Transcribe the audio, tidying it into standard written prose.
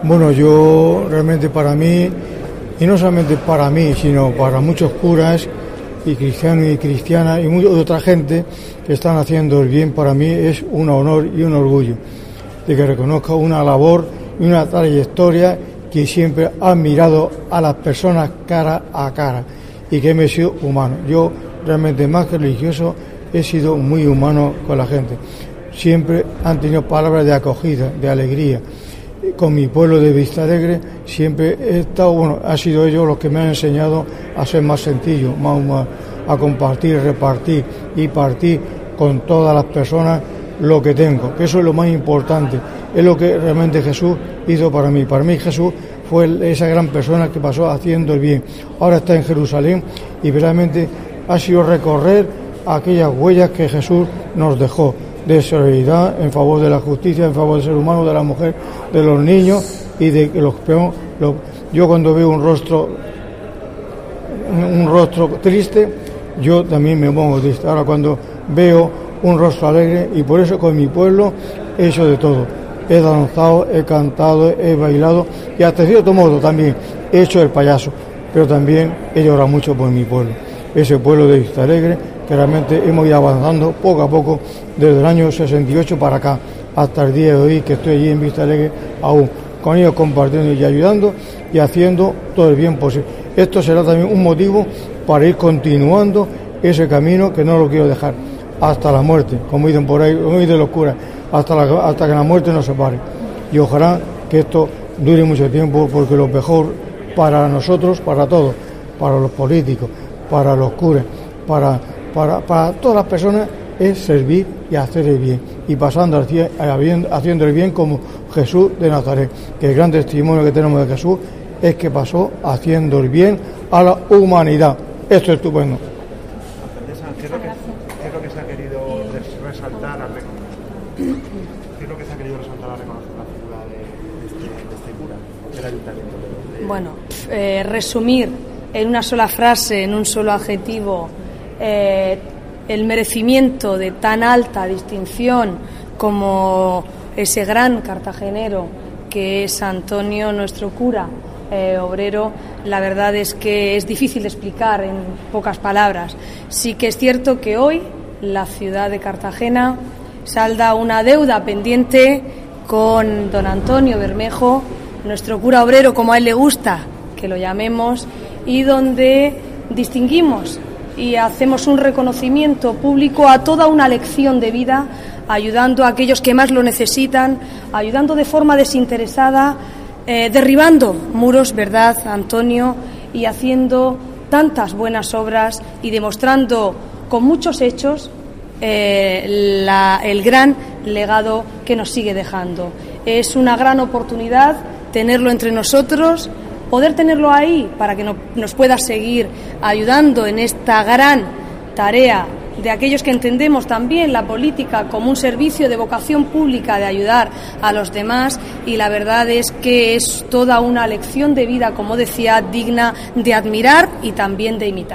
Bueno, yo realmente para mí, y no solamente para mí, sino para muchos curas y cristianos y cristianas y mucha otra gente que están haciendo el bien, para mí es un honor y un orgullo de que reconozca una labor y una trayectoria que siempre ha mirado a las personas cara a cara y que me he sido humano. Yo realmente más que religioso he sido muy humano con la gente. Siempre han tenido palabras de acogida, de alegría. Con mi pueblo de Vistalegre siempre he estado, ha sido ellos los que me han enseñado a ser más sencillo, más humano, a compartir, repartir y partir con todas las personas lo que tengo, que eso es lo más importante, es lo que realmente Jesús hizo para mí. Para mí Jesús fue esa gran persona que pasó haciendo el bien. Ahora está en Jerusalén y realmente ha sido recorrer aquellas huellas que Jesús nos dejó, de solidaridad en favor de la justicia, en favor del ser humano, de la mujer, de los niños y de los peores. Yo cuando veo un rostro triste, yo también me pongo triste. Ahora cuando veo un rostro alegre, y por eso con mi pueblo he hecho de todo. He danzado, he cantado, he bailado y hasta cierto modo también he hecho el payaso, pero también he llorado mucho por mi pueblo, ese pueblo de Vistalegre, que realmente hemos ido avanzando poco a poco desde el año 68 para acá, hasta el día de hoy que estoy allí en Vistalegre, aún con ellos compartiendo y ayudando y haciendo todo el bien posible. Esto será también un motivo para ir continuando ese camino que no lo quiero dejar hasta la muerte, como dicen por ahí, como dicen los curas, hasta que la muerte nos separe. Y ojalá que esto dure mucho tiempo, porque lo mejor para nosotros, para todos, para los políticos, para los curas, para todas las personas, es servir y hacer el bien, y pasando haciendo el bien como Jesús de Nazaret, que el gran testimonio que tenemos de Jesús es que pasó haciendo el bien a la humanidad. Esto es estupendo. ¿Qué es lo que se ha querido resaltar al reconocer? ¿Qué es lo que se ha querido resaltar al reconocer la figura de este cura del ayuntamiento? Bueno, resumir en una sola frase, en un solo adjetivo, el merecimiento de tan alta distinción como ese gran cartagenero que es Antonio, nuestro cura obrero, la verdad es que es difícil de explicar en pocas palabras. Sí que es cierto que hoy la ciudad de Cartagena salda una deuda pendiente con don Antonio Bermejo, nuestro cura obrero, como a él le gusta que lo llamemos, y donde distinguimos y hacemos un reconocimiento público a toda una lección de vida, ayudando a aquellos que más lo necesitan, ayudando de forma desinteresada, derribando muros, ¿verdad, Antonio? Y haciendo tantas buenas obras y demostrando con muchos hechos el gran legado que nos sigue dejando. Es una gran oportunidad tenerlo entre nosotros, poder tenerlo ahí para que nos pueda seguir ayudando en esta gran tarea de aquellos que entendemos también la política como un servicio de vocación pública de ayudar a los demás, y la verdad es que es toda una lección de vida, como decía, digna de admirar y también de imitar.